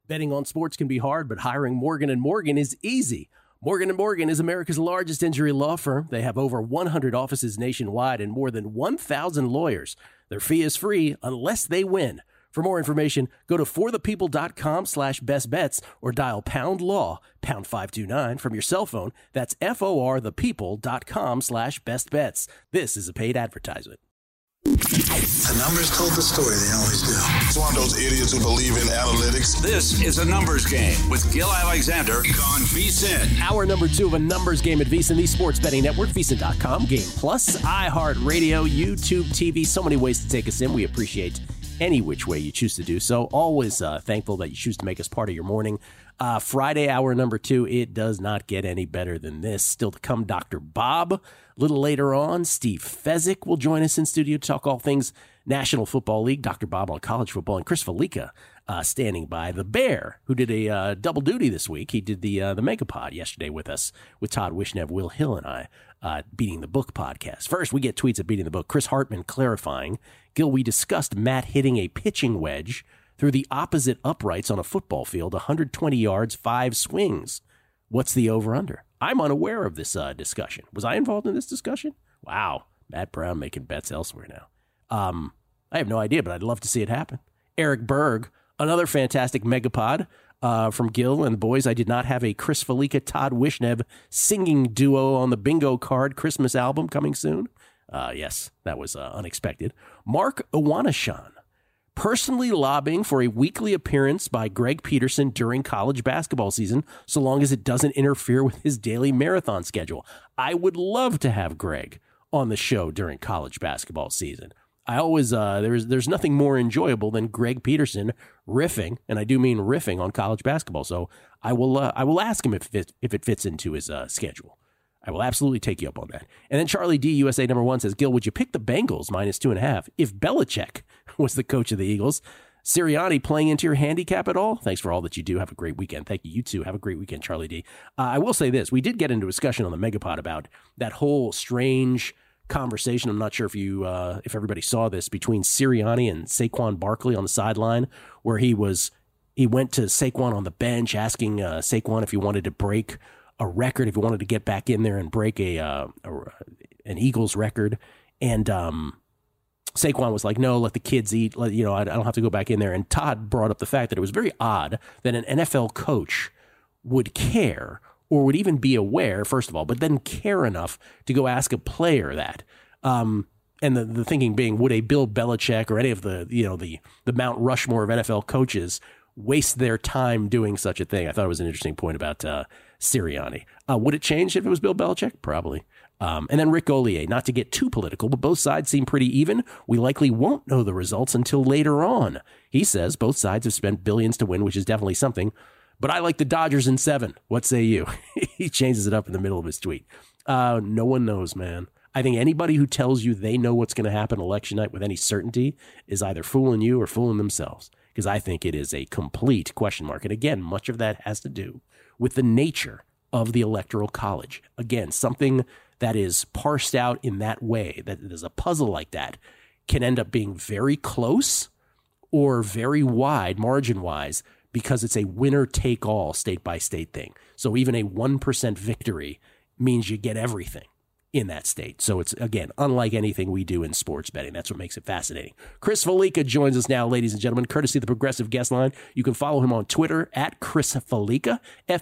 Betting on sports can be hard, but hiring Morgan & Morgan is easy. Morgan & Morgan is America's largest injury law firm. They have over 100 offices nationwide and more than 1,000 lawyers. Their fee is free unless they win. For more information, go to forthepeople.com/bestbets or dial pound law, pound 529 from your cell phone. That's forthepeople.com/bestbets. This is a paid advertisement. The numbers told the story. They always do. It's one of those idiots who believe in analytics. This is A Numbers Game with Gil Alexander on VSiN. Hour number 2 of A Numbers Game at VSiN, the sports betting network, VSiN.com, Game Plus, iHeartRadio, YouTube TV. So many ways to take us in. We appreciate any which way you choose to do so. Always thankful that you choose to make us part of your morning. Friday, hour number 2, it does not get any better than this. Still to come, Dr. Bob. A little later on, Steve Fezzik will join us in studio to talk all things National Football League. Dr. Bob on college football, and Chris Felica standing by. The Bear, who did a double duty this week. He did the Megapod yesterday with us, with Todd Wishnev, Will Hill, and I, Beating the Book podcast. First, we get tweets at Beating the Book. Chris Hartman clarifying, Gil, we discussed Matt hitting a pitching wedge through the opposite uprights on a football field, 120 yards, 5 swings. What's the over-under? I'm unaware of this discussion. Was I involved in this discussion? Wow. Matt Brown making bets elsewhere now. I have no idea, but I'd love to see it happen. Eric Berg, another fantastic Megapod from Gil and the boys. I did not have a Chris Felica, Todd Wishnev singing duo on the bingo card Christmas album coming soon. Yes, that was unexpected. Mark Iwanashan, personally lobbying for a weekly appearance by Greg Peterson during college basketball season, so long as it doesn't interfere with his daily marathon schedule. I would love to have Greg on the show during college basketball season. I always there's nothing more enjoyable than Greg Peterson riffing, and I do mean riffing, on college basketball. So I will ask him if it fits into his schedule. I will absolutely take you up on that. And then Charlie D, USA number 1, says, Gil, would you pick the Bengals -2.5 if Belichick was the coach of the Eagles? Sirianni playing into your handicap at all? Thanks for all that you do. Have a great weekend. Thank you. You too. Have a great weekend, Charlie D. I will say this. We did get into a discussion on the Megapod about that whole strange conversation. I'm not sure if everybody saw this, between Sirianni and Saquon Barkley on the sideline, where he went to Saquon on the bench asking Saquon if he wanted to break a record, if he wanted to get back in there and break an Eagles record. And Saquon was like, no, let the kids eat. I don't have to go back in there. And Todd brought up the fact that it was very odd that an NFL coach would care, or would even be aware, first of all, but then care enough to go ask a player that. And the thinking being, would a Bill Belichick or any of the Mount Rushmore of NFL coaches waste their time doing such a thing? I thought it was an interesting point about Sirianni. Would it change if it was Bill Belichick? Probably. And then Rick Ollier, not to get too political, but both sides seem pretty even. We likely won't know the results until later on. He says both sides have spent billions to win, which is definitely something. But I like the Dodgers in 7. What say you? He changes it up in the middle of his tweet. No one knows, man. I think anybody who tells you they know what's going to happen election night with any certainty is either fooling you or fooling themselves, because I think it is a complete question mark. And again, much of that has to do with the nature of the Electoral College. Again, something that is parsed out in that way, that is a puzzle like that, can end up being very close or very wide margin-wise, because it's a winner-take-all state-by-state thing. So even a 1% victory means you get everything in that state. So it's, again, unlike anything we do in sports betting. That's what makes it fascinating. Chris Felica joins us now, ladies and gentlemen, courtesy of the Progressive Guest Line. You can follow him on Twitter at Chris Felica,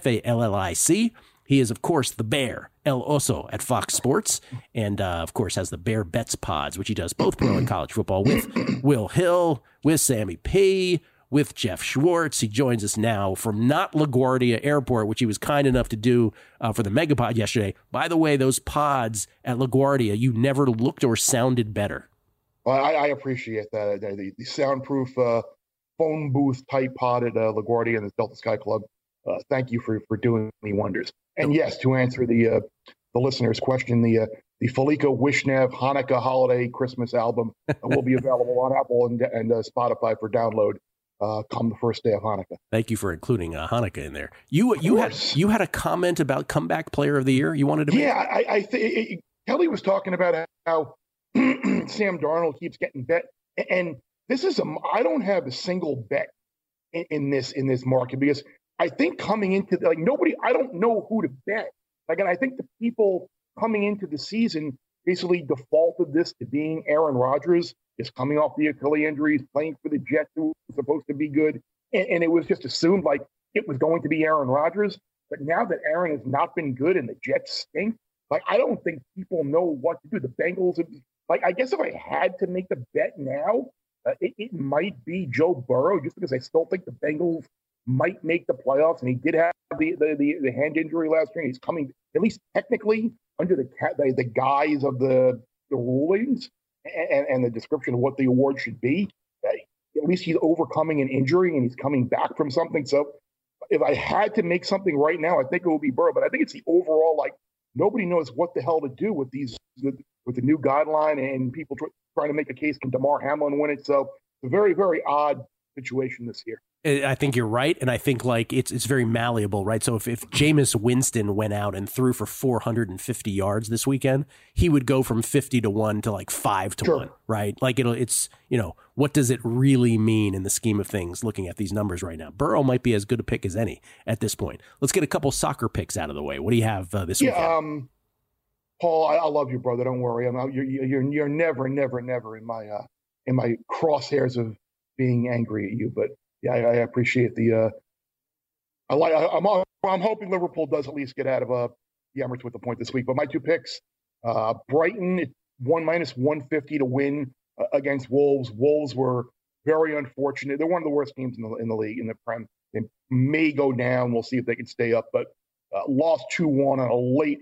Fallic. He is, of course, the Bear, El Oso, at Fox Sports, and, of course, has the Bear Bets pods, which he does both pro and college football with Will Hill, with Sammy P., with Jeff Schwartz. He joins us now from not LaGuardia Airport, which he was kind enough to do for the Megapod yesterday. By the way, those pods at LaGuardia, you never looked or sounded better. Well, I appreciate that. The soundproof phone booth type pod at LaGuardia and the Delta Sky Club. Thank you for doing me wonders. And yes, to answer the listener's question, the Felica Wishnev Hanukkah Holiday Christmas album will be available on Apple and Spotify for download come the first day of Hanukkah. Thank you for including Hanukkah in there. You had a comment about comeback player of the year you wanted to make? Yeah, I think Kelly was talking about how Sam Darnold keeps getting bet, and this is I don't have a single bet in this market, because I think coming into I don't know who to bet. And I think the people coming into the season basically defaulted this to being Aaron Rodgers, just coming off the Achilles injuries, playing for the Jets, who was supposed to be good, and it was just assumed like it was going to be Aaron Rodgers. But now that Aaron has not been good and the Jets stink, I don't think people know what to do. The Bengals, I guess if I had to make the bet now, it might be Joe Burrow, just because I still think the Bengals might make the playoffs, and he did have the hand injury last year, and he's coming, at least technically, under the guise of the rulings and the description of what the award should be. At least he's overcoming an injury, and he's coming back from something. So if I had to make something right now, I think it would be Burrow. But I think it's the overall, nobody knows what the hell to do with with the new guideline, and people trying to make a case, can Damar Hamlin win it? So it's a very, very odd situation this year. I think you're right, and I think it's very malleable, right? So if Jameis Winston went out and threw for 450 yards this weekend, he would go from 50-1 to 5-1, right? It's what does it really mean in the scheme of things? Looking at these numbers right now, Burrow might be as good a pick as any at this point. Let's get a couple soccer picks out of the way. What do you have this weekend? Paul, I love you, brother. Don't worry. You're never in my crosshairs of being angry at you, but. Yeah, I appreciate the. I'm hoping Liverpool does at least get out of the Emirates with a point this week. But my two picks: Brighton -150 to win against Wolves. Wolves were very unfortunate. They're one of the worst teams in the league, in the Prem. They may go down. We'll see if they can stay up. But lost 2-1 on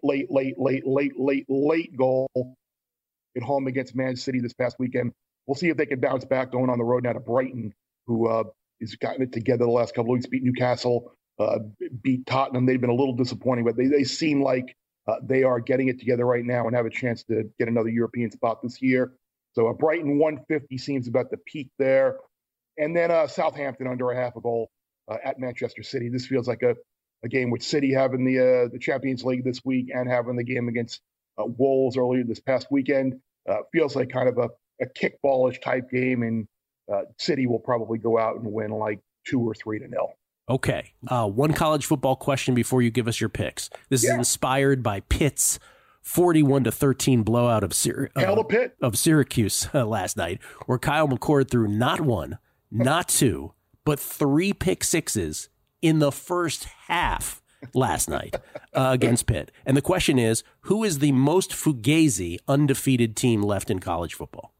a late goal at home against Man City this past weekend. We'll see if they can bounce back going on the road now to Brighton, who. He's gotten it together the last couple of weeks, beat Newcastle, beat Tottenham. They've been a little disappointing, but they seem like they are getting it together right now and have a chance to get another European spot this year. So Brighton 150 seems about the peak there. And then Southampton under a half a goal at Manchester City. This feels like a game with City having the Champions League this week and having the game against Wolves earlier this past weekend. Feels like kind of a kickballish type game, and City will probably go out and win 2 or 3-0. Okay. One college football question before you give us your picks. This is inspired by Pitt's 41-13 blowout of Syracuse last night, where Kyle McCord threw not one, not two, but 3 pick sixes in the first half last night against Pitt. And the question is, who is the most Fugazi undefeated team left in college football?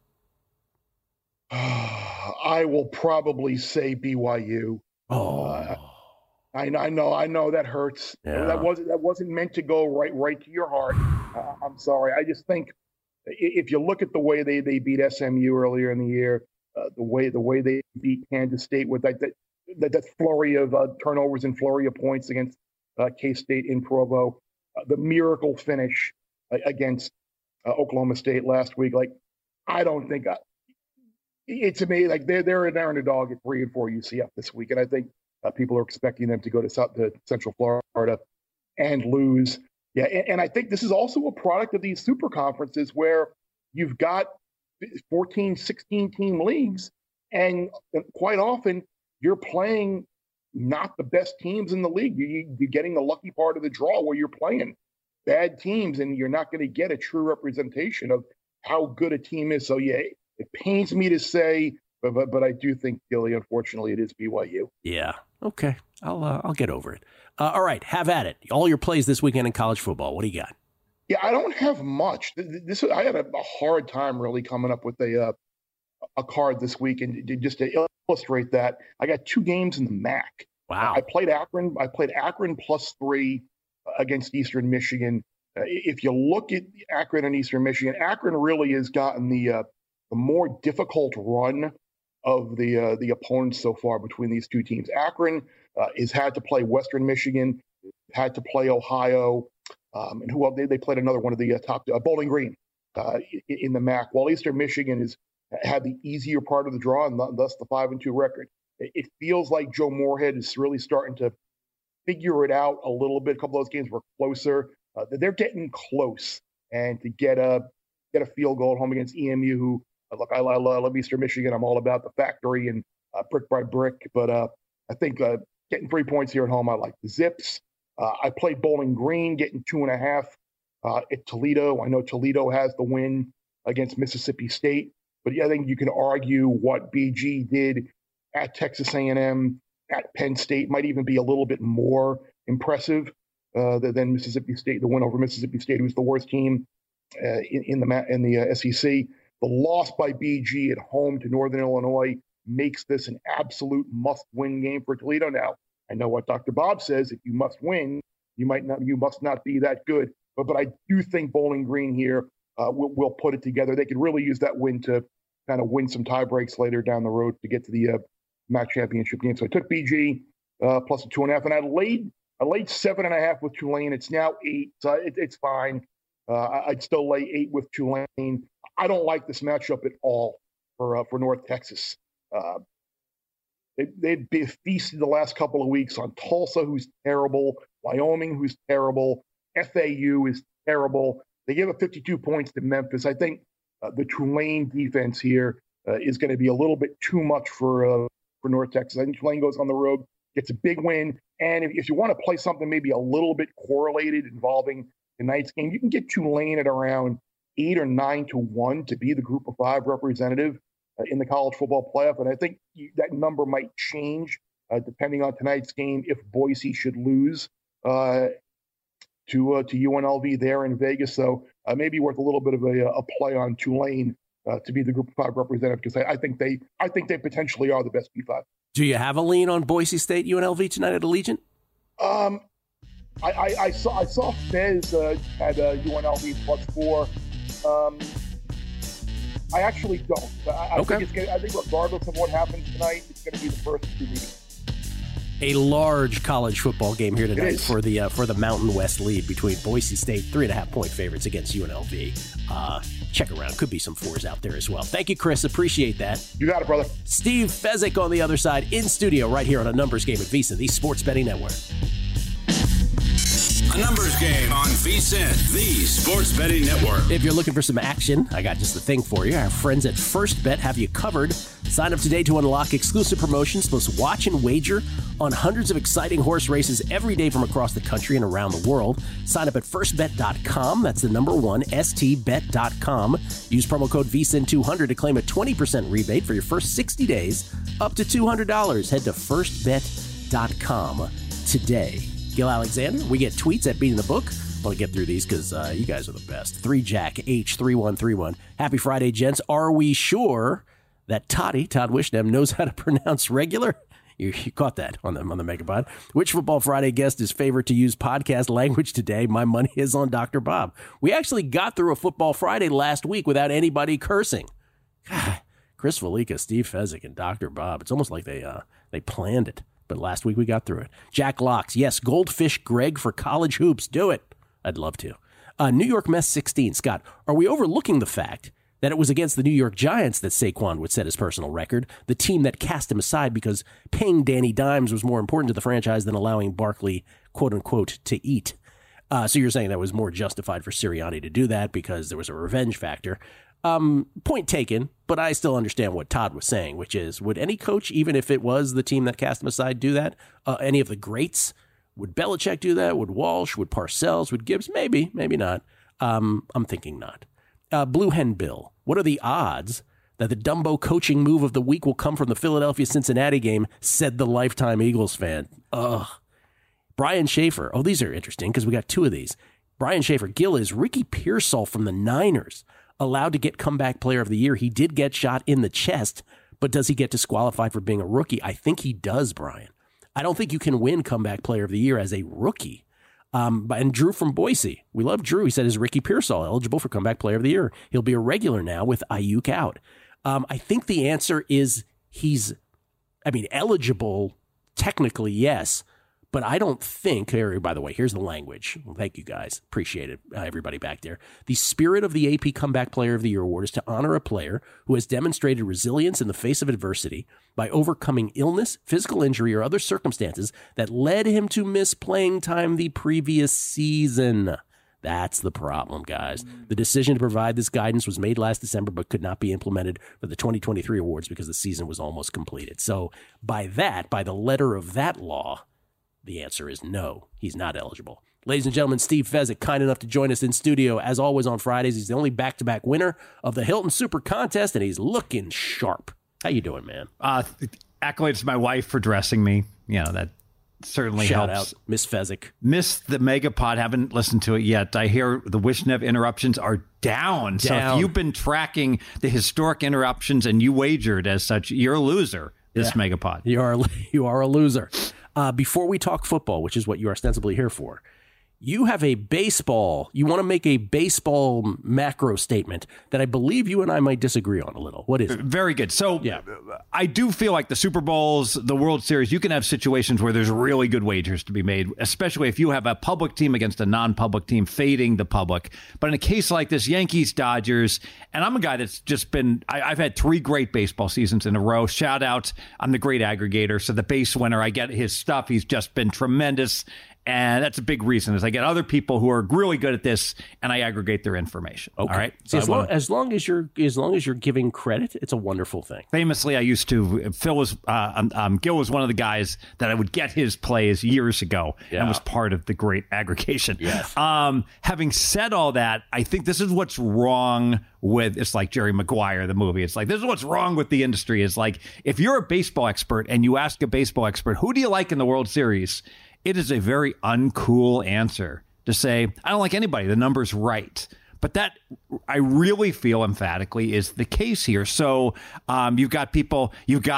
I will probably say BYU. I know that hurts. Yeah. That wasn't meant to go right to your heart. I'm sorry. I just think if you look at the way they beat SMU earlier in the year, the way they beat Kansas State with that flurry of turnovers and flurry of points against K-State in Provo, the miracle finish against Oklahoma State last week. I don't think. It's amazing. They're an underdog at 3-4 UCF this week, and I think people are expecting them to go to Central Florida and lose. Yeah, and I think this is also a product of these super conferences where you've got 14, 16-team leagues, and quite often you're playing not the best teams in the league. You're getting the lucky part of the draw where you're playing bad teams, and you're not going to get a true representation of how good a team is. So, yeah. It pains me to say, but I do think, Gilly, unfortunately, it is BYU. Yeah. Okay. I'll get over it. All right. Have at it. All your plays this weekend in college football. What do you got? Yeah, I don't have much. I had a hard time really coming up with a card this week, and just to illustrate that, I got 2 games in the MAC. Wow. I played Akron +3 against Eastern Michigan. If you look at Akron and Eastern Michigan, Akron really has gotten the more difficult run of the opponents so far between these two teams. Akron has had to play Western Michigan, had to play Ohio, and who else? They played another one of the top, Bowling Green, in the MAC, while Eastern Michigan has had the easier part of the draw and thus the 5-2 record. It feels like Joe Moorhead is really starting to figure it out a little bit. A couple of those games were closer. They're getting close, and to get a field goal at home against EMU, who look, I love Eastern Michigan. I'm all about the factory and brick by brick, but I think getting 3 points here at home, I like the Zips. I played Bowling Green, getting 2.5 at Toledo. I know Toledo has the win against Mississippi State, but I think you can argue what BG did at Texas A&M, at Penn State might even be a little bit more impressive than Mississippi State. The win over Mississippi State, who's the worst team in the SEC. The loss by BG at home to Northern Illinois makes this an absolute must-win game for Toledo. Now, I know what Dr. Bob says. If you must win, you must not be that good. But I do think Bowling Green here will put it together. They could really use that win to kind of win some tie breaks later down the road to get to the MAC championship game. So I took BG plus a 2.5, and I laid 7.5 with Tulane. It's now 8, so it's fine. I'd still lay 8 with Tulane. I don't like this matchup at all for North Texas. They've been feasted the last couple of weeks on Tulsa, who's terrible, Wyoming, who's terrible, FAU is terrible. They give up 52 points to Memphis. I think the Tulane defense here is going to be a little bit too much for North Texas. I think Tulane goes on the road, gets a big win, and if you want to play something maybe a little bit correlated involving tonight's game, you can get Tulane at around 8 or 9 to 1 to be the Group of 5 representative in the college football playoff. And I think that number might change depending on tonight's game if Boise should lose to UNLV there in Vegas. So maybe worth a little bit of a play on Tulane to be the Group of 5 representative, because I think they potentially are the best P5. Do you have a lean on Boise State UNLV tonight at Allegiant? I saw Fez had UNLV +4. I actually don't. I think regardless of what happens tonight, it's going to be the first 2 meetings. A large college football game here tonight for the Mountain West lead between Boise State, 3.5-point favorites against UNLV. Check around. Could be some 4s out there as well. Thank you, Chris. Appreciate that. You got it, brother. Steve Fezzik on the other side in studio right here on A Numbers Game at VSiN, the Sports Betting Network. A Numbers Game on VSiN, the Sports Betting Network. If you're looking for some action, I got just the thing for you. Our friends at First Bet have you covered. Sign up today to unlock exclusive promotions, plus watch and wager on hundreds of exciting horse races every day from across the country and around the world. Sign up at firstbet.com. That's the number 1, stbet.com. Use promo code VSiN200 to claim a 20% rebate for your first 60 days, up to $200. Head to firstbet.com today. Gil Alexander, we get tweets at Beating the Book. I want to get through these because you guys are the best. 3Jack H3131. Happy Friday, gents. Are we sure that Todd Wishnem knows how to pronounce regular? You caught that on the Megapod. Which Football Friday guest is favored to use podcast language today? My money is on Dr. Bob. We actually got through a Football Friday last week without anybody cursing. God, Chris Valika, Steve Fezzik, and Dr. Bob. It's almost like they planned it. But last week we got through it. Jack Locks, yes, Goldfish Greg for college hoops. Do it. I'd love to. New York Mess 16, Scott, are we overlooking the fact that it was against the New York Giants that Saquon would set his personal record, the team that cast him aside because paying Danny Dimes was more important to the franchise than allowing Barkley, quote-unquote, to eat? So you're saying that was more justified for Sirianni to do that because there was a revenge factor. Point taken, but I still understand what Todd was saying, which is, would any coach, even if it was the team that cast him aside, do that? Any of the greats? Would Belichick do that? Would Walsh? Would Parcells? Would Gibbs? Maybe, maybe not. I'm thinking not. Blue Hen Bill, what are the odds that the Dumbo coaching move of the week will come from the Philadelphia-Cincinnati game, said the lifetime Eagles fan? Ugh. Brian Schaefer. Oh, these are interesting because we got 2 of these. Brian Schaefer. Gil, is Ricky Pearsall from the Niners allowed to get comeback player of the year? He did get shot in the chest, but does he get disqualified for being a rookie? I think he does, Brian. I don't think you can win comeback player of the year as a rookie. And Drew from Boise. We love Drew. He said, is Ricky Pearsall eligible for comeback player of the year? He'll be a regular now with Ayuk out. I think the answer is eligible, technically, yes. But I don't think, by the way, here's the language. Thank you, guys. Appreciate it, everybody back there. The spirit of the AP Comeback Player of the Year award is to honor a player who has demonstrated resilience in the face of adversity by overcoming illness, physical injury, or other circumstances that led him to miss playing time the previous season. That's the problem, guys. The decision to provide this guidance was made last December, but could not be implemented for the 2023 awards because the season was almost completed. So by the letter of that law, the answer is no, he's not eligible. Ladies and gentlemen, Steve Fezzik, kind enough to join us in studio, as always on Fridays. He's the only back-to-back winner of the Hilton Super Contest, and he's looking sharp. How you doing, man? Accolades to my wife for dressing me. That certainly Shout helps. out, Miss Fezzik. Missed the Megapod. Haven't listened to it yet. I hear the Wishnev interruptions are down. So if you've been tracking the historic interruptions and you wagered as such, you're a loser this Megapod. You are a loser. Before we talk football, which is what you are ostensibly here for, you have a baseball. You want to make a baseball macro statement that I believe you and I might disagree on a little. What is it? Very good. So I do feel like the Super Bowls, the World Series, you can have situations where there's really good wagers to be made, especially if you have a public team against a non-public team fading the public. But in a case like this, Yankees, Dodgers, and I'm a guy that's just been, I've had 3 great baseball seasons in a row. Shout out, I'm the great aggregator. So the base winner, I get his stuff. He's just been tremendous. And that's a big reason is I get other people who are really good at this and I aggregate their information. Okay. All right. So as long as you're giving credit, it's a wonderful thing. Famously, I used to, Gil was one of the guys that I would get his plays years ago and was part of the great aggregation. Yes. Having said all that, I think this is what's wrong with, it's like Jerry Maguire, the movie. It's like, this is what's wrong with the industry. It's like, if you're a baseball expert and you ask a baseball expert, who do you like in the World Series? It is a very uncool answer to say, I don't like anybody. The number's right. But that, I really feel emphatically, is the case here. So you've got people,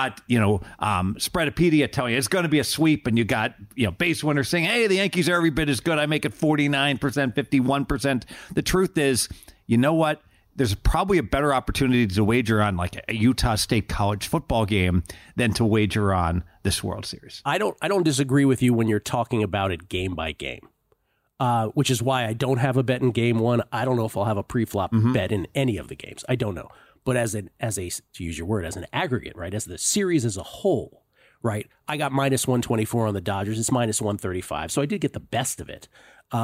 Spreadopedia telling you it's going to be a sweep, and you got, base winners saying, hey, the Yankees are every bit as good. I make it 49%, 51%. The truth is, you know what? There's probably a better opportunity to wager on like a Utah State college football game than to wager on this World Series. I don't disagree with you when you're talking about it game by game, which is why I don't have a bet in game one. I don't know if I'll have a pre-flop bet in any of the games. I don't know. But as a to use your word, as an aggregate, right, as the series as a whole, right, I got minus 124 on the Dodgers. It's minus 135. So I did get the best of it.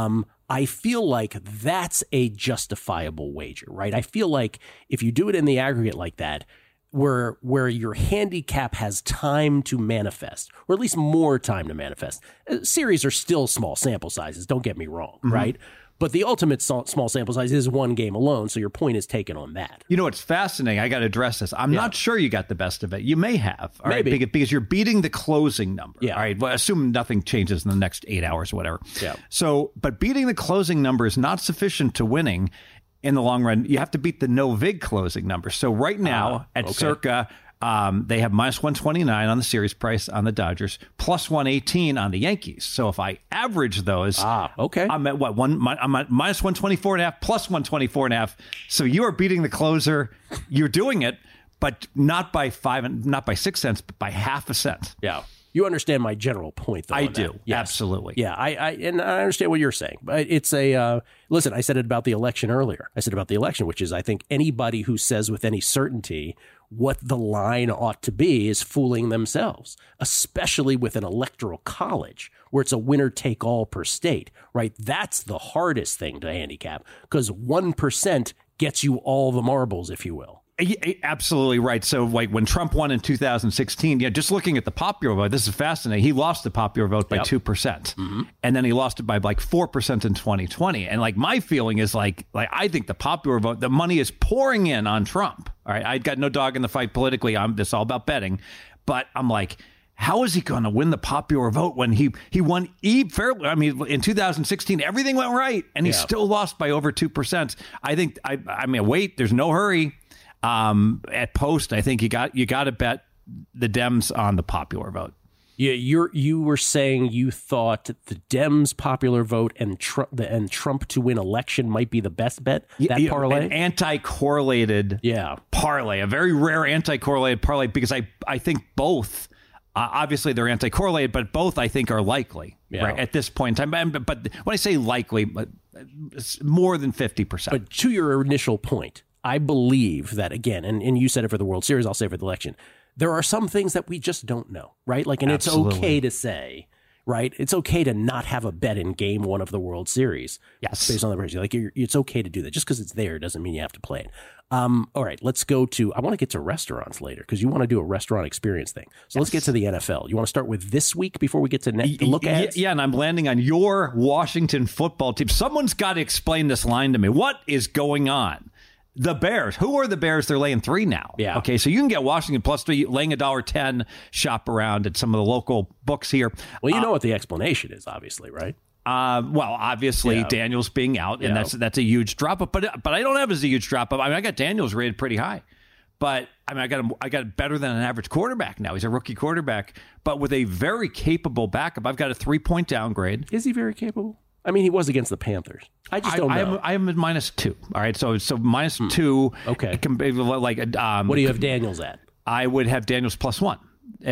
I feel like that's a justifiable wager, right? I feel like if you do it in the aggregate like that, where your handicap has time to manifest, or at least more time to manifest. Series are still small sample sizes, don't get me wrong, right? But the ultimate small sample size is one game alone, so your point is taken on that. You know, it's fascinating. I got to address this. I'm not sure you got the best of it. You may have. All right, because you're beating the closing number. Yeah. All right. Well, assume nothing changes in the next 8 hours or whatever. Yeah. So, but beating the closing number is not sufficient to winning in the long run. You have to beat the no vig closing number. So right now at Circa, they have minus 129 on the series price on the Dodgers, plus 118 on the Yankees. So if I average those, I'm at what I'm at minus 124.5, plus 124.5. So you are beating the closer. You're doing it, but not by 6 cents, but by half a cent. Yeah. You understand my general point, though. I do. Yes. Absolutely. Yeah, I understand what you're saying. But it's listen, I said it about the election earlier. I said about the election, which is I think anybody who says with any certainty what the line ought to be is fooling themselves, especially with an electoral college where it's a winner take all per state, right? That's the hardest thing to handicap because 1% gets you all the marbles, if you will. Absolutely right. So like when Trump won in 2016, just looking at the popular vote, this is fascinating. He lost the popular vote by 2%. And then he lost it by like 4% in 2020. And like my feeling is like I think the popular vote, the money is pouring in on Trump. All right. I've got no dog in the fight politically. This is all about betting. But I'm like, how is he going to win the popular vote when he won fairly? I mean, in 2016, everything went right. And he still lost by over 2%. I think, wait, there's no hurry. At Post, I think you got to bet the Dems on the popular vote. Yeah, you were saying you thought the Dems popular vote and Trump to win election might be the best bet. That parlay, an anti-correlated parlay, a very rare anti-correlated parlay because I think both. Obviously, they're anti-correlated, but both I think are likely right, at this point in time. But when I say likely, it's more than 50%. But to your initial point, I believe that, again, and you said it for the World Series, I'll say for the election, there are some things that we just don't know, right? Like, and Absolutely. It's okay to say, right? It's okay to not have a bet in Game 1 of the World Series. Yes. Based on the ratio. Like, it's okay to do that. Just because it's there doesn't mean you have to play it. All right, let's go to, I want to get to restaurants later because you want to do a restaurant experience thing. So let's get to the NFL. You want to start with this week before we get to look at? Yeah, and I'm landing on your Washington football team. Someone's got to explain this line to me. What is going on? The Bears. Who are the Bears? They're laying 3 now. Yeah. Okay, so you can get Washington +3, laying $1.10. Shop around at some of the local books here. Well, you know what the explanation is, obviously, right? Well, obviously Daniels being out, and that's a huge drop up. But I don't have as a huge drop up. I mean, I got Daniels rated pretty high, but I mean, I got better than an average quarterback now. He's a rookie quarterback, but with a very capable backup. I've got a 3-point downgrade. Is he very capable? I mean, he was against the Panthers. I just don't know. I am at -2. All right, so -2. Okay. What do you have Daniels at? I would have Daniels +1.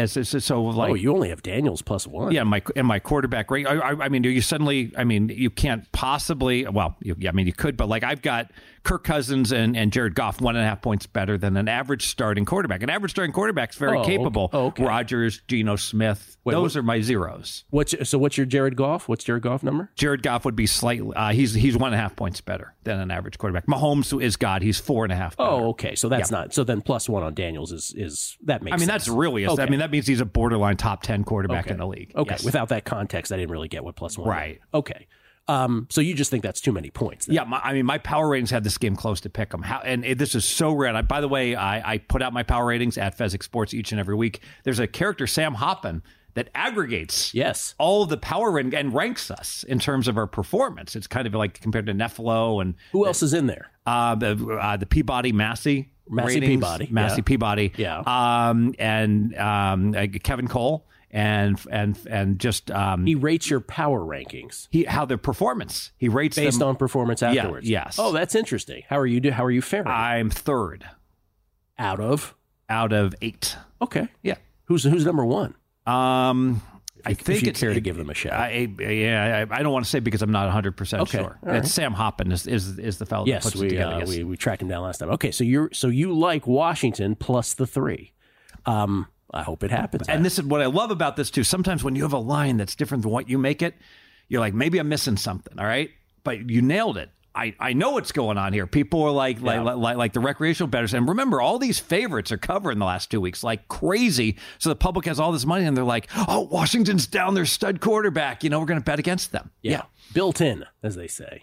You only have Daniels +1. Yeah, my quarterback rate. I mean, you can't possibly. Well, you could, but like I've got Kirk Cousins and Jared Goff 1.5 points better than an average starting quarterback. An average starting quarterback is very capable. Okay. Rodgers, Geno Smith. Those are my zeros. What's your Jared Goff? What's Jared Goff number? Jared Goff would be slightly. He's 1.5 points better than an average quarterback. Mahomes is God. He's 4.5. Better. Oh, okay. So that's not. So then +1 on Daniels is that makes. I mean, sense. that's really. Okay. I mean, that means he's a borderline top 10 quarterback in the league. Okay. Yes. Without that context, I didn't really get what +1. Right. Okay. So you just think that's too many points? Then. Yeah, my power ratings had this game close to pick 'em. This is so rare. By the way, I put out my power ratings at Fezzik Sports each and every week. There's a character, Sam Hoppen, that aggregates all of the power rating and ranks us in terms of our performance. It's kind of like compared to Neflo and who else is in there? The Peabody Massey ratings, Massey Peabody, and Kevin Cole. And just he rates your power rankings. How their performance. He rates based them on performance afterwards. Yes. Oh, that's interesting. How are you faring? I'm 3rd out of 8. Okay. Yeah. Who's number 1? I think you care to give them a shout. I don't want to say because I'm not 100% sure. Right. It's Sam Hoppen is the fellow that puts it together. Yes, we tracked him down last time. Okay, so you like Washington +3. I hope it happens. And this is what I love about this too. Sometimes when you have a line that's different than what you make it, you're like, maybe I'm missing something. All right, but you nailed it. I know what's going on here. People are like the recreational bettors. And remember, all these favorites are covering the last 2 weeks like crazy. So the public has all this money and they're like, oh, Washington's down their stud quarterback. We're going to bet against them. Yeah. Built in, as they say.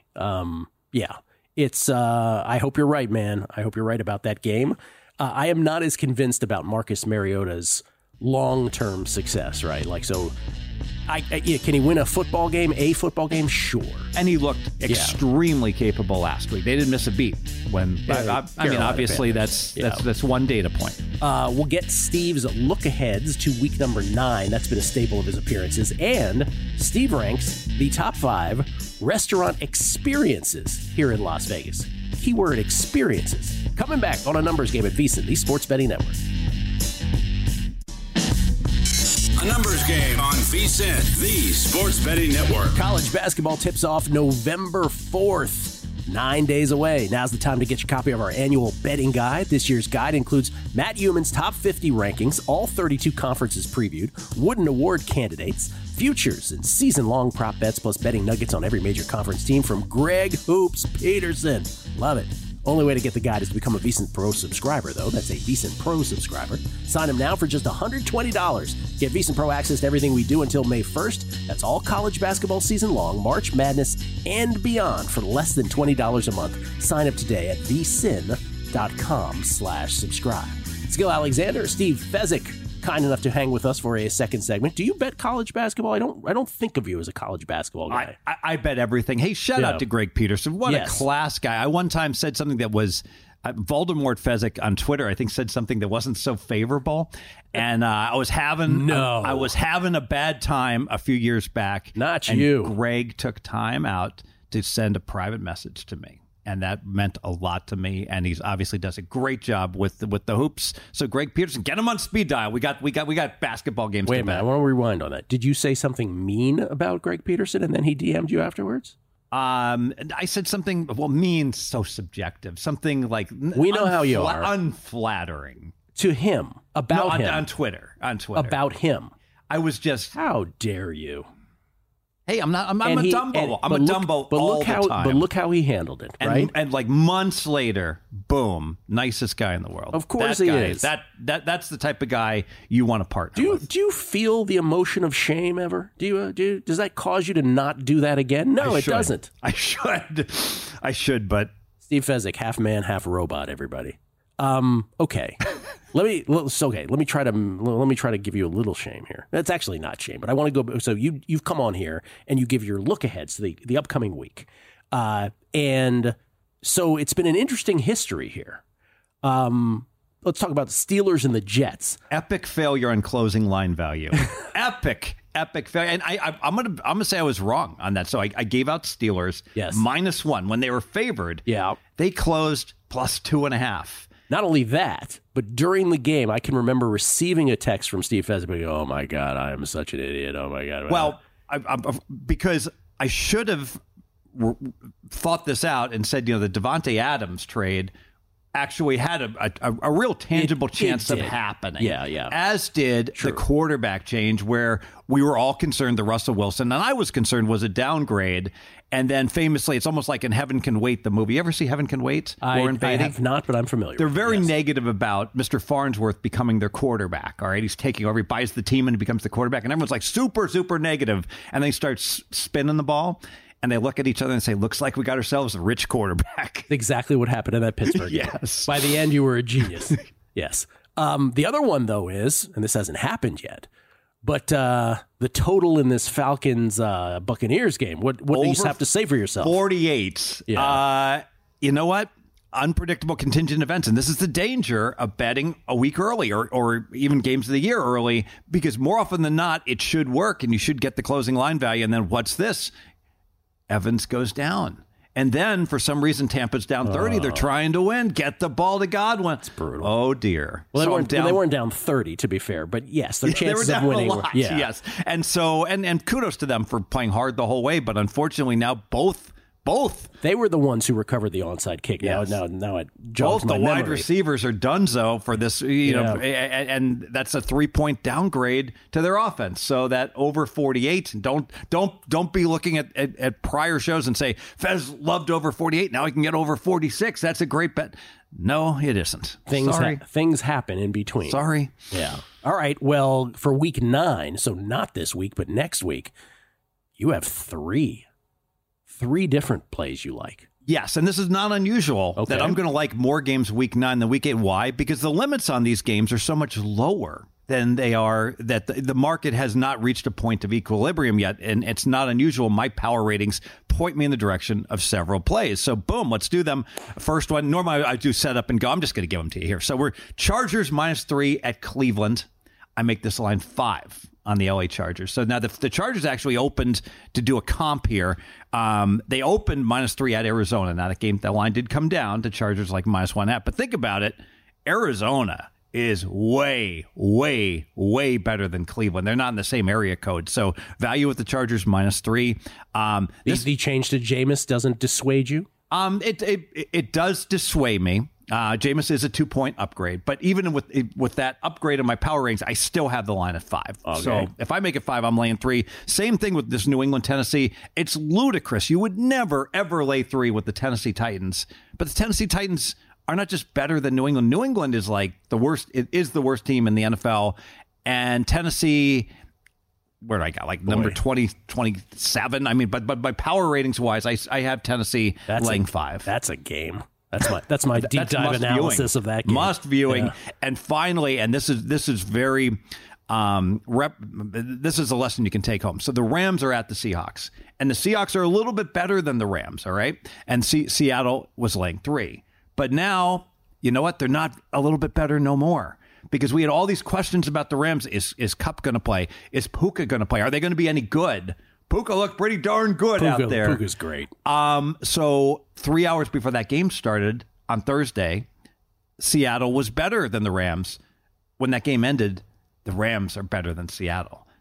It's, I hope you're right, man. I hope you're right about that game. I am not as convinced about Marcus Mariota's long-term success, right? Like, so can he win a football game? Sure. And he looked extremely capable last week. They didn't miss a beat. Obviously that's one data point. We'll get Steve's look-aheads to week number 9. That's been a staple of his appearances. And Steve ranks the top 5 restaurant experiences here in Las Vegas. Keyword experiences. Coming back on A Numbers Game at VSiN, the Sports Betting Network. A Numbers Game on VSiN, the Sports Betting Network. College basketball tips off November 4th. 9 days away. Now's the time to get your copy of our annual betting guide. This year's guide includes Matt Euman's top 50 rankings, all 32 conferences previewed, Wooden Award candidates, futures, and season-long prop bets, plus betting nuggets on every major conference team from Greg Hoops Peterson. Love it. Only way to get the guide is to become a VSiN Pro subscriber, though. That's a VSiN Pro subscriber. Sign him now for just $120. Get VSiN Pro access to everything we do until May 1st. That's all college basketball season long, March Madness, and beyond for less than $20 a month. Sign up today at vsin.com/subscribe. It's Gil Alexander, Steve Fezzik, kind enough to hang with us for a second segment. Do you bet college basketball? I don't think of you as a college basketball guy. I bet everything. Hey, shout out to Greg Peterson. What a class guy. I one time said something that was Voldemort Fezzik on Twitter, I think, said something that wasn't so favorable. And I was having a bad time a few years back. Not you. Greg took time out to send a private message to me. And that meant a lot to me. And he's obviously does a great job with the hoops. So Greg Peterson, get him on speed dial. We got basketball games. Wait a minute, I want to rewind on that. Did you say something mean about Greg Peterson and then he DM'd you afterwards? I said something. Well, mean, so subjective. Something like we know how you are. Unflattering to him about him on Twitter. About him. I was just. How dare you? Hey, I'm a Dumbo. I'm a Dumbo all the time. But look how he handled it, right? And like months later, boom, nicest guy in the world. Of course he is. That's the type of guy you want to partner with. Do you feel the emotion of shame ever? Does that cause you to not do that again? No, it doesn't. I should, but Steve Fezzik, half man, half robot. Everybody. Okay. Let me try to give you a little shame here. That's actually not shame, but I want to go. So you've come on here and you give your look aheads to the upcoming week, and so it's been an interesting history here. Let's talk about the Steelers and the Jets. Epic failure on closing line value. Epic failure. And I'm gonna say I was wrong on that. So I gave out Steelers -1 when they were favored. Yeah, they closed +2.5. Not only that, but during the game, I can remember receiving a text from Steve Fezzik. Oh my God, I am such an idiot. Oh my God. Well, because I should have thought this out and said, the Devontae Adams trade actually had a real tangible chance of happening. Yeah. As did the quarterback change, where we were all concerned that Russell Wilson, and I was concerned, was a downgrade. And then famously, it's almost like in Heaven Can Wait, the movie. You ever see Heaven Can Wait? I have not, but I'm familiar. They're very negative about Mr. Farnsworth becoming their quarterback. All right, he's taking over, he buys the team and he becomes the quarterback. And everyone's like super, super negative. And they start spinning the ball. And they look at each other and say, looks like we got ourselves a rich quarterback. Exactly what happened in that Pittsburgh game. Yes. By the end, you were a genius. Yes. The other one, though, is, and this hasn't happened yet, but the total in this Falcons Buccaneers game, what do you have to say for yourself? 48. Yeah. You know what? Unpredictable contingent events. And this is the danger of betting a week early or even games of the year early, because more often than not, it should work and you should get the closing line value. And then what's this? Evans goes down. And then, for some reason, Tampa's down 30. They're trying to win. Get the ball to Godwin. It's brutal. Oh, dear. Well, they weren't down 30, to be fair. But, yes, their chances of winning were. Yeah. Yes. And so, and kudos to them for playing hard the whole way. But unfortunately, now both. They were the ones who recovered the onside kick. Yes. Now it jogs both my the wide memory. Receivers are donezo for this, know, and that's a 3-point downgrade to their offense. So that over 48. Don't be looking at prior shows and say Fez loved over 48. Now he can get over 46. That's a great bet. No, it isn't. Things happen in between. Sorry. Yeah. All right. Well, for week 9, so not this week, but next week, you have 3 different plays you like. Yes, and this is not unusual that I'm going to like more games week 9 than week 8. Why? Because the limits on these games are so much lower than they are, that the market has not reached a point of equilibrium yet, and it's not unusual. My power ratings point me in the direction of several plays. So, boom, let's do them. First one, normally I do set up and go. I'm just going to give them to you here. So we're Chargers -3 at Cleveland. I make this line 5 on the LA Chargers. So now the Chargers actually opened to do a comp here. They opened -3 at Arizona. Now that line did come down to Chargers like -1.5. But think about it. Arizona is way, way, way better than Cleveland. They're not in the same area code. So value with the Chargers -3. The change to Jameis doesn't dissuade you? It does dissuade me. Jameis is a 2-point upgrade, but even with that upgrade in my power ratings, I still have the line at 5. Okay. So if I make it 5, I'm laying 3. Same thing with this New England Tennessee. It's ludicrous. You would never ever lay 3 with the Tennessee Titans, but the Tennessee Titans are not just better than New England. New England is like the worst. It is the worst team in the NFL, and Tennessee. Where did I got? Like number 20, 27. I mean, but by power ratings wise, I have Tennessee laying 5. That's a game. That's my deep dive analysis of that game. Must viewing. Yeah. And finally, and this is very this is a lesson you can take home. So the Rams are at the Seahawks, and the Seahawks are a little bit better than the Rams, all right? And Seattle was laying 3. But now, you know what? They're not a little bit better no more. Because we had all these questions about the Rams. Is Kupp going to play? Is Puka going to play? Are they going to be any good? Puka looked pretty darn good out there. Puka's great. So 3 hours before that game started on Thursday, Seattle was better than the Rams. When that game ended, the Rams are better than Seattle.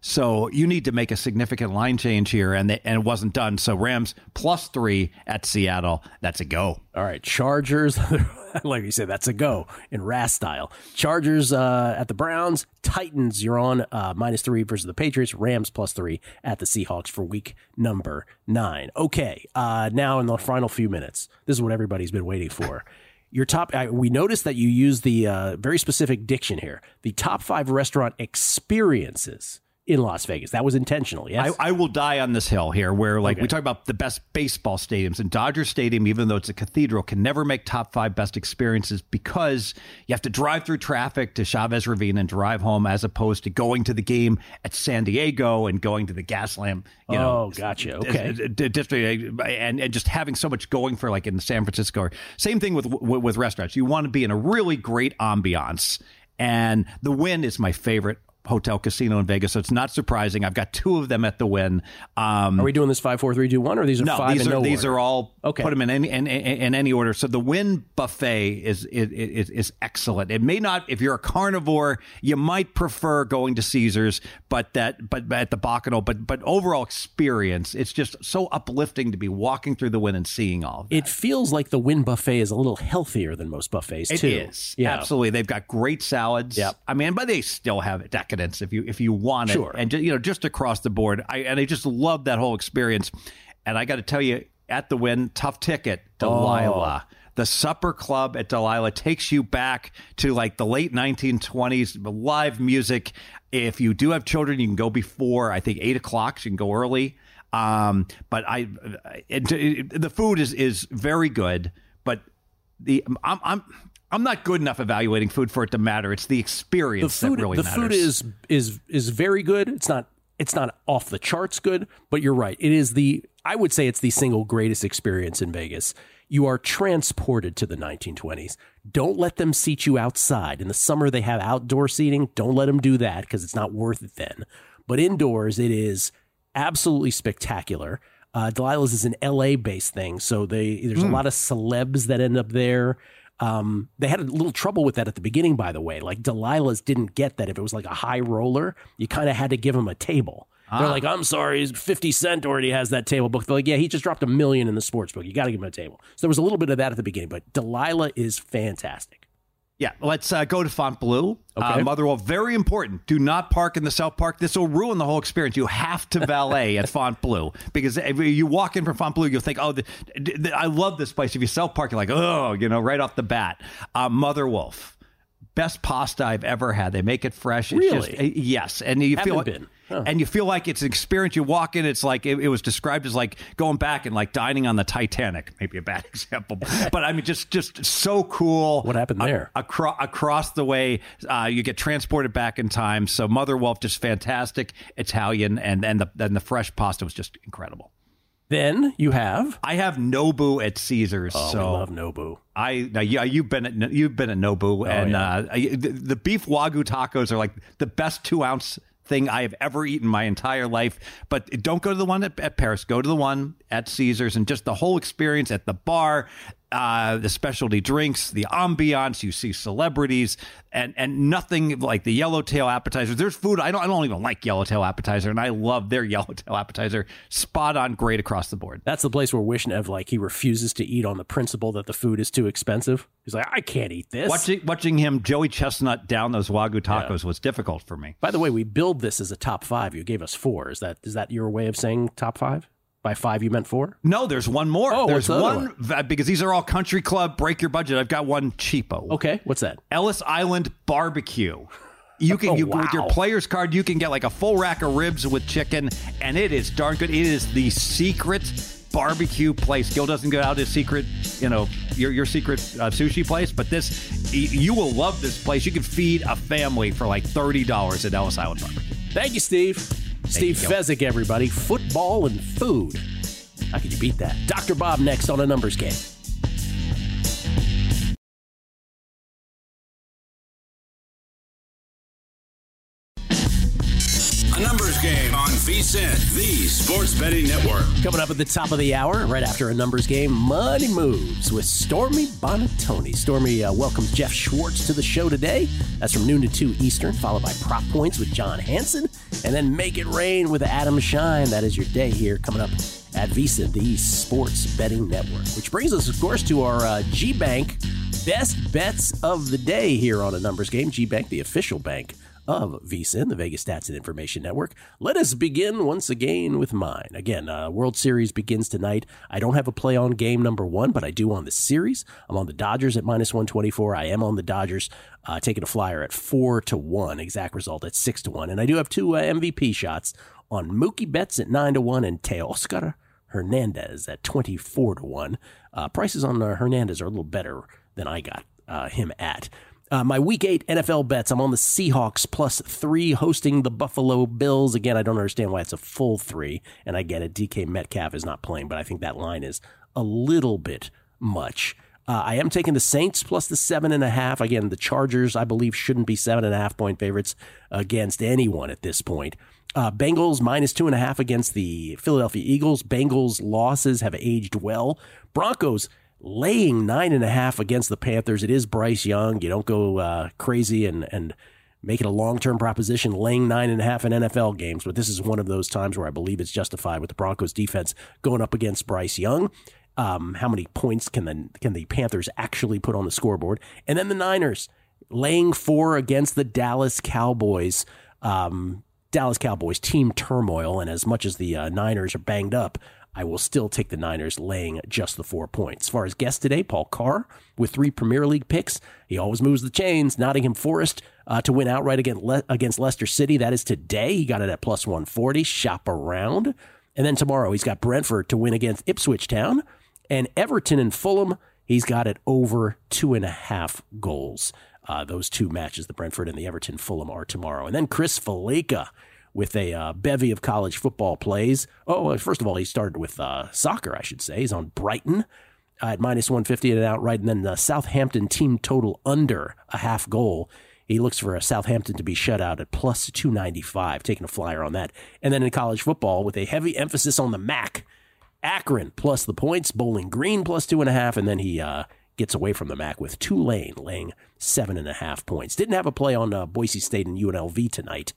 So you need to make a significant line change here, and it wasn't done. So Rams +3 at Seattle. That's a go. All right, Chargers. Like you said, that's a go in RAS style. Chargers at the Browns. Titans, you're on -3 versus the Patriots. Rams +3 at the Seahawks for week number 9. Okay, now in the final few minutes, this is what everybody's been waiting for. Your top. We noticed that you use the very specific diction here. The top 5 restaurant experiences in Las Vegas. That was intentional, yes? I will die on this hill here where, like, we talk about the best baseball stadiums, and Dodger Stadium, even though it's a cathedral, can never make top 5 best experiences because you have to drive through traffic to Chavez Ravine and drive home, as opposed to going to the game at San Diego and going to the Gaslamp. Gotcha. Okay. District, and just having so much going for, like, in San Francisco. Same thing with restaurants. You want to be in a really great ambiance, and the Wynn is my favorite hotel casino in Vegas, so it's not surprising. I've got 2 of them at the Wynn. Are we doing this 5, 4, 3, 2, 1, or these are 5 in no order? These are all okay. Put them in any order. So the Wynn buffet is excellent. It may not, if you're a carnivore, you might prefer going to Caesars, but at the Bacchanal, but overall experience, it's just so uplifting to be walking through the Wynn and seeing all of that. It feels like the Wynn buffet is a little healthier than most buffets too. It is. Yeah. Absolutely. They've got great salads. Yep. I mean, but they still have decadence if you want it. Sure. And just across the board. I just love that whole experience. And I got to tell you, at the Wynn, tough ticket, Delilah. The Supper Club at Delilah takes you back to like the late 1920s, live music. If you do have children, you can go before, I think, 8 o'clock. So you can go early. But the food is very good. But I'm not good enough evaluating food for it to matter. It's the experience that really matters. The food is very good. It's not off the charts good, but you're right. It is I would say it's the single greatest experience in Vegas. You are transported to the 1920s. Don't let them seat you outside. In the summer, they have outdoor seating. Don't let them do that because it's not worth it then. But indoors, it is absolutely spectacular. Delilah's is an LA-based thing, so there's a lot of celebs that end up there. They had a little trouble with that at the beginning, by the way. Like, Delilah's didn't get that if it was like a high roller, you kind of had to give him a table. They're like, I'm sorry, 50 Cent already has that table book. They're like, yeah, he just dropped $1 million in the sports book. You got to give him a table. So there was a little bit of that at the beginning, but Delilah is fantastic. Yeah, let's go to Fontainebleau. Okay. Motherwell, very important. Do not park in the South Park. This will ruin the whole experience. You have to valet at Fontainebleau because if you walk in from Fontainebleau, you'll think, I love this place. If you South Park, you're like, right off the bat. Mother Wolf, best pasta I've ever had. They make it fresh. It's really? Yes. And you feel been. And you feel like it's an experience. You walk in, it's like it was described as like going back and like dining on the Titanic. Maybe a bad example, but I mean, just so cool. What happened there? Across the way, you get transported back in time. So Mother Wolf, just fantastic Italian, and the fresh pasta was just incredible. Then I have Nobu at Caesars. Oh, so we love Nobu. You've been at Nobu, and the beef Wagyu tacos are like the best 2-ounce thing I have ever eaten my entire life. But don't go to the one at Paris. Go to the one at Caesars, and just the whole experience at the bar, the specialty drinks, the ambiance. You see celebrities, and nothing like the yellowtail appetizer. There's food I don't even like yellowtail appetizer, and I love their yellowtail appetizer. Spot on, great across the board. That's the place where Wishnev, he refuses to eat on the principle that the food is too expensive. He's like, I can't eat this. Watching him Joey Chestnut down those Wagyu tacos was difficult for me. By the way, we billed this as a top 5. You gave us 4. Is that your way of saying top 5? By 5, you meant 4? No, there's one more. Oh, there's what's the one other one? Because these are all country club. Break your budget. I've got one cheapo. Okay, what's that? Ellis Island Barbecue. You can wow. With your player's card, you can get like a full rack of ribs with chicken, and it is darn good. It is the secret barbecue place. Gil doesn't go out his secret, your secret sushi place, but you will love this place. You can feed a family for like $30 at Ellis Island Barbecue. Thank you, Steve. Steve Fezzik, everybody. Football and food. How could you beat that? Dr. Bob next on A Numbers Game. A Numbers Game on VSiN, the Sports Betting Network. Coming up at the top of the hour, right after a numbers game, Money Moves with Stormy Bonatoni. Stormy welcomes Jeff Schwartz to the show today. That's from noon to 2 Eastern, followed by Prop Points with John Hansen, and then Make It Rain with Adam Shine. That is your day here coming up at VSiN, the Sports Betting Network. Which brings us, of course, to our G-Bank Best Bets of the Day here on a numbers game. G-Bank, the official bank of VSiN, the Vegas Stats and Information Network. Let us begin once again with mine. Again, World Series begins tonight. I don't have a play on game number 1, but I do on the series. I'm on the Dodgers at -124. I am on the Dodgers, taking a flyer at 4-1. Exact result at 6-1. And I do have 2 MVP shots on Mookie Betts at 9-1 and Teoscar Hernandez at 24-1. Prices on Hernandez are a little better than I got him at. My Week 8 NFL bets, I'm on the Seahawks +3 hosting the Buffalo Bills. Again, I don't understand why it's a full 3, and I get it. DK Metcalf is not playing, but I think that line is a little bit much. I am taking the Saints plus the 7.5. Again, the Chargers, I believe, shouldn't be 7.5-point favorites against anyone at this point. Bengals -2.5 against the Philadelphia Eagles. Bengals losses have aged well. Broncos laying 9.5 against the Panthers. It is Bryce Young. You don't go crazy and make it a long-term proposition laying 9.5 in NFL games, but this is one of those times where I believe it's justified with the Broncos defense going up against Bryce Young. How many points can the Panthers actually put on the scoreboard? And then the Niners laying 4 against the Dallas Cowboys. Dallas Cowboys team turmoil, and as much as the Niners are banged up, I will still take the Niners laying just the 4 points. As far as guests today, Paul Carr with 3 Premier League picks. He always moves the chains. Nottingham Forest to win outright against Leicester City. That is today. He got it at +140. Shop around. And then tomorrow he's got Brentford to win against Ipswich Town. And Everton and Fulham, he's got it over 2.5 goals. Those 2 matches, the Brentford and the Everton Fulham, are tomorrow. And then Chris Faleka with a bevy of college football plays. Oh, first of all, he started with soccer, I should say. He's on Brighton at -150 at an outright, and then the Southampton team total under a half goal. He looks for a Southampton to be shut out at +295, taking a flyer on that. And then in college football, with a heavy emphasis on the MAC, Akron plus the points, Bowling Green +2.5, and then he gets away from the MAC with Tulane laying 7.5 points. Didn't have a play on Boise State and UNLV tonight.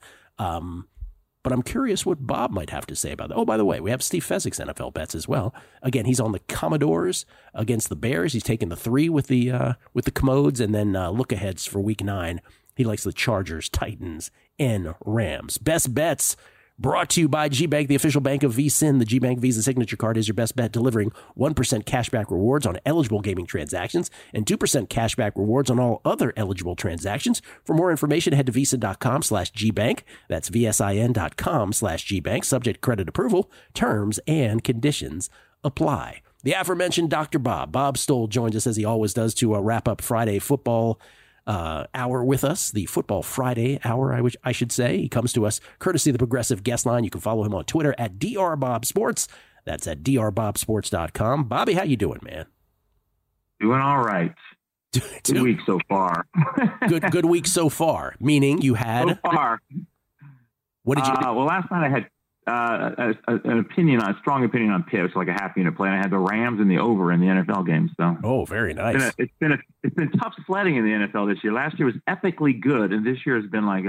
But I'm curious what Bob might have to say about that. Oh, by the way, we have Steve Fezzik's NFL bets as well. Again, he's on the Commodores against the Bears. He's taking the 3 with the Commodes, and then look-aheads for Week 9. He likes the Chargers, Titans, and Rams. Best bets brought to you by G-Bank, the official bank of VSiN. The G-Bank Visa Signature Card is your best bet, delivering 1% cashback rewards on eligible gaming transactions and 2% cashback rewards on all other eligible transactions. For more information, head to VSiN.com/GBank. That's VSIN.com/GBank. Subject to credit approval. Terms and conditions apply. The aforementioned Dr. Bob Stoll joins us, as he always does, to wrap up Friday football hour with us, the Football Friday hour, I should say. He comes to us courtesy of the Progressive Guest Line. You can follow him on Twitter at DRBobSports. That's at DRBobSports.com. Bobby, how you doing, man? Doing all right. Good week so far. good week so far. Meaning you had. So far. What did you? Well, last night I had a strong opinion on Pips, like a half unit play, and I had the Rams and the over in the NFL game. So, oh, very nice. It's been tough sledding in the NFL this year. Last year was epically good, and this year has been like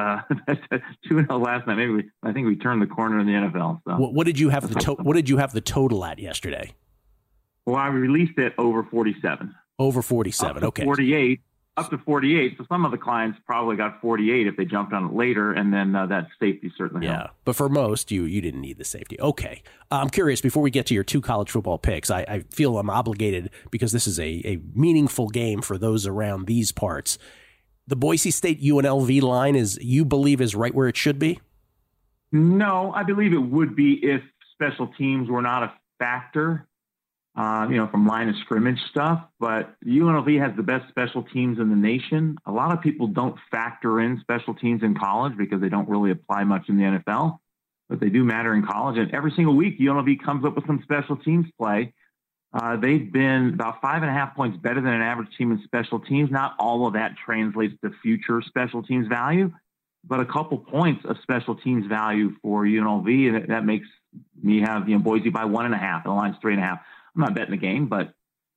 2-0 last night. I think we turned the corner in the NFL. So, what did you have what did you have the total at yesterday? Well, I released it over 47. Over 47. Okay. 48. Up to 48. So some of the clients probably got 48 if they jumped on it later, and then that safety certainly helped. Yeah, but for most, you didn't need the safety. Okay. I'm curious, before we get to your 2 college football picks, I feel I'm obligated, because this is a meaningful game for those around these parts. The Boise State UNLV line you believe is right where it should be? No, I believe it would be if special teams were not a factor. From line of scrimmage stuff, but UNLV has the best special teams in the nation. A lot of people don't factor in special teams in college because they don't really apply much in the NFL, but they do matter in college. And every single week, UNLV comes up with some special teams play. They've been about 5.5 points better than an average team in special teams. Not all of that translates to future special teams value, but a couple points of special teams value for UNLV, and that makes me have Boise by 1.5, and the line's 3.5. I'm not betting the game, but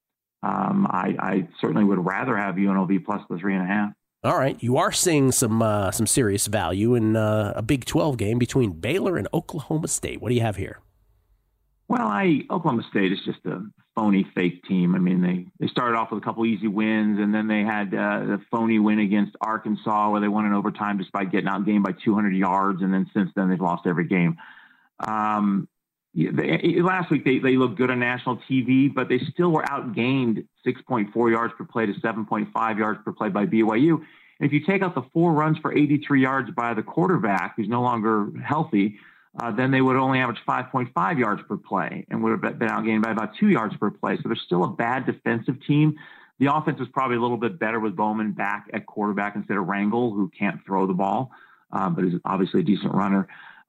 I certainly would rather have UNLV plus the 3.5. All right, you are seeing some serious value in a Big 12 game between Baylor and Oklahoma State. What do you have here? Well, Oklahoma State is just a phony, fake team. I mean, they started off with a couple easy wins, and then they had the phony win against Arkansas where they won in overtime despite getting outgained by 200 yards, and then since then they've lost every game. Last week they looked good on national TV, but they still were outgained 6.4 yards per play to 7.5 yards per play by BYU. And if you take out the 4 runs for 83 yards by the quarterback, who's no longer healthy, then they would only average 5.5 yards per play and would have been outgained by about 2 yards per play. So they're still a bad defensive team. The offense is probably a little bit better with Bowman back at quarterback instead of Rangel, who can't throw the ball, but is obviously a decent runner.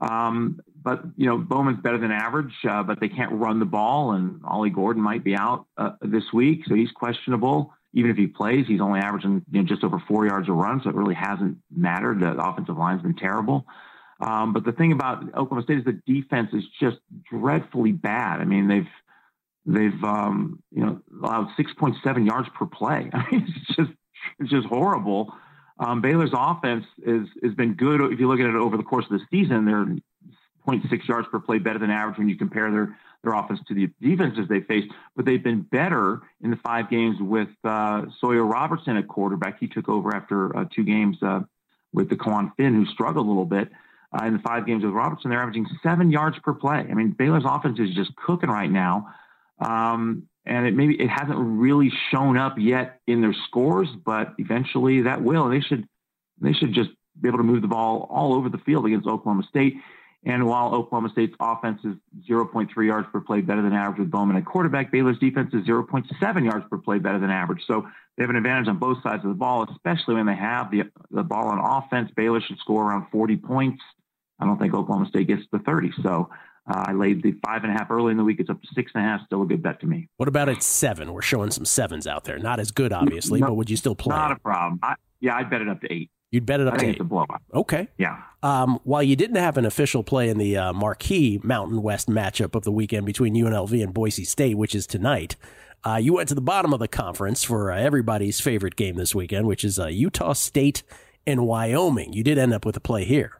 But Bowman's better than average, but they can't run the ball, and Ollie Gordon might be out this week, so he's questionable. Even if he plays, he's only averaging just over 4 yards a run, so it really hasn't mattered. The offensive line's been terrible. But the thing about Oklahoma State is the defense is just dreadfully bad. I mean, they've allowed 6.7 yards per play. I mean, it's just horrible. Baylor's offense has been good. If you look at it over the course of the season, they're 0.6 yards per play better than average when you compare their offense to the defenses they faced. But they've been better in the 5 games with Sawyer Robertson at quarterback. He took over after 2 games with the Kawan Finn, who struggled a little bit. In the 5 games with Robertson, they're averaging 7 yards per play. I mean, Baylor's offense is just cooking right now. And it hasn't really shown up yet in their scores, but eventually that will. They should just be able to move the ball all over the field against Oklahoma State. And while Oklahoma State's offense is 0.3 yards per play better than average with Bowman at quarterback, Baylor's defense is 0.7 yards per play better than average. So they have an advantage on both sides of the ball, especially when they have the ball on offense. Baylor should score around 40 points. I don't think Oklahoma State gets to 30. So I laid the 5.5 early in the week. It's up to 6.5. Still a good bet to me. What about at 7? We're showing some 7s out there. Not as good, obviously, but would you still play? Not a problem. I'd bet it up to 8. You'd bet it up to 8. It's a blowout. Okay. Yeah. While you didn't have an official play in the marquee Mountain West matchup of the weekend between UNLV and Boise State, which is tonight, you went to the bottom of the conference for everybody's favorite game this weekend, which is Utah State and Wyoming. You did end up with a play here.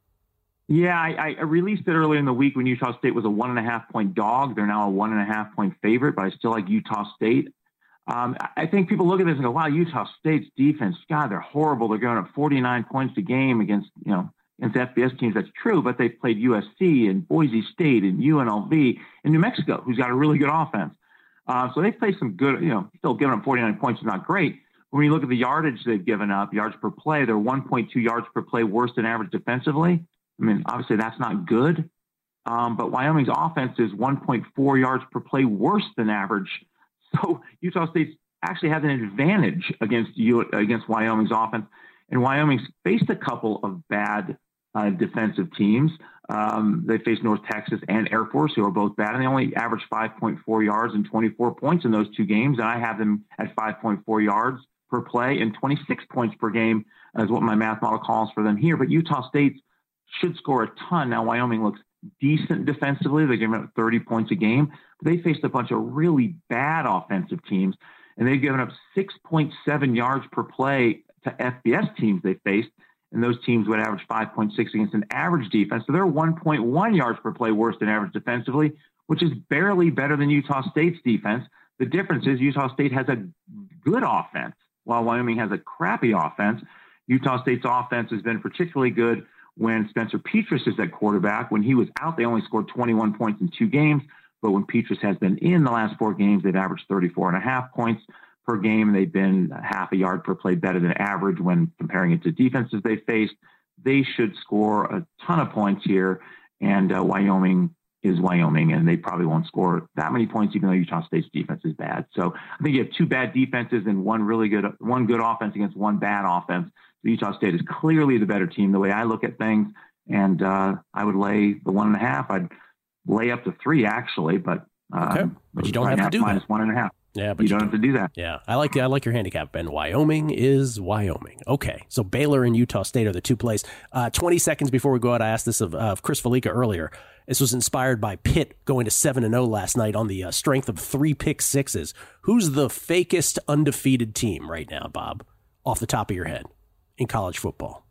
Yeah, I released it earlier in the week when Utah State was a 1.5-point dog. They're now a 1.5-point favorite, but I still like Utah State. I think people look at this and go, wow, Utah State's defense, God, they're horrible. They're going up 49 points a game against FBS teams. That's true, but they've played USC and Boise State and UNLV and New Mexico, who's got a really good offense. So they've played some good, still giving up 49 points is not great. When you look at the yardage they've given up, yards per play, they're 1.2 yards per play worse than average defensively. I mean, obviously that's not good, but Wyoming's offense is 1.4 yards per play worse than average. So Utah State actually has an advantage against Wyoming's offense, and Wyoming's faced a couple of bad defensive teams. They faced North Texas and Air Force, who are both bad, and they only averaged 5.4 yards and 24 points in those 2 games, and I have them at 5.4 yards per play and 26 points per game is what my math model calls for them here. But Utah State should score a ton. Now, Wyoming looks decent defensively. They're giving up 30 points a game. But they faced a bunch of really bad offensive teams, and they've given up 6.7 yards per play to FBS teams they faced, and those teams would average 5.6 against an average defense. So they're 1.1 yards per play worse than average defensively, which is barely better than Utah State's defense. The difference is Utah State has a good offense, while Wyoming has a crappy offense. Utah State's offense has been particularly good when Spencer Petras is at quarterback. When he was out, they only scored 21 points in 2 games. But when Petras has been in the last 4 games, they've averaged 34.5 points per game. They've been half a yard per play better than average when comparing it to defenses they faced. They should score a ton of points here. And Wyoming is Wyoming, and they probably won't score that many points, even though Utah State's defense is bad. So I think you have 2 bad defenses and one good offense against one bad offense. So Utah State is clearly the better team the way I look at things. And I would lay the 1.5. I'd lay up to 3 actually, but you don't right have to do minus that. 1.5. Yeah, but you don't have to do that. Yeah, I like your handicap, and Wyoming is Wyoming. Okay, so Baylor and Utah State are the two plays. 20 seconds before we go out, I asked this of Chris Felica earlier. This was inspired by Pitt going to 7-0 last night on the strength of 3 pick sixes. Who's the fakest undefeated team right now, Bob, off the top of your head in college football?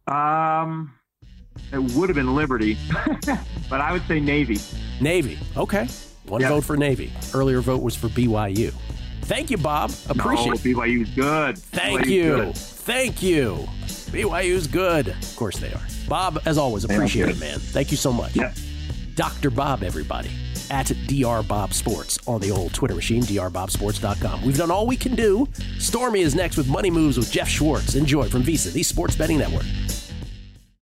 It would have been Liberty, but I would say Navy. Navy, okay. One vote for Navy. Earlier vote was for BYU. Thank you, Bob. Appreciate it. BYU's good. Thank you. Thank you. BYU's good. Of course they are. Bob, as always, appreciate it, man. Thank you so much. Yeah. Dr. Bob, everybody, at Dr. Bob Sports on the old Twitter machine, drbobsports.com. We've done all we can do. Stormy is next with Money Moves with Jeff Schwartz. Enjoy from Visa, the Sports Betting Network.